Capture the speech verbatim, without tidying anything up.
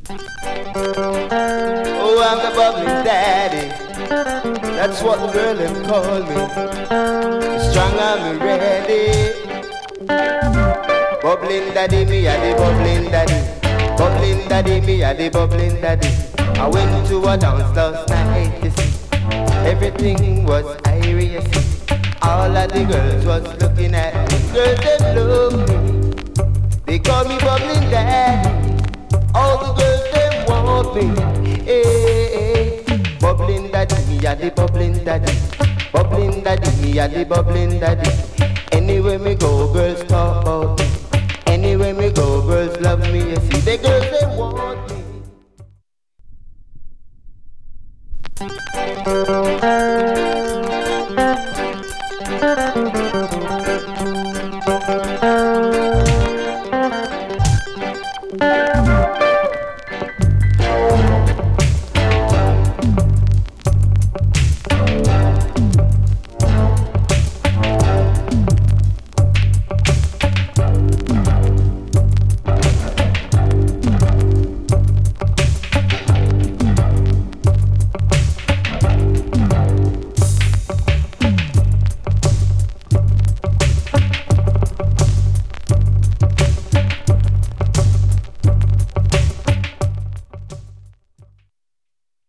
Oh, I'm the bubbling daddy. That's what the girl them call me. Strong and me ready. Bubbling daddy, me a the bubbling daddy. Bubbling daddy, me a the bubbling daddy. I went to a dance last night to see. Everything was airy, you see. All of the girls was looking at me. Girls them love me. They call me bubbling daddy. All the girls them want me. Hey, hey. Bubbling daddy, me a the bubbling daddy. Bubbling daddy, me a the bubbling daddy. Anywhere me go, girls talk about me. Anywhere me go, girls love me. You see, the girls they want me.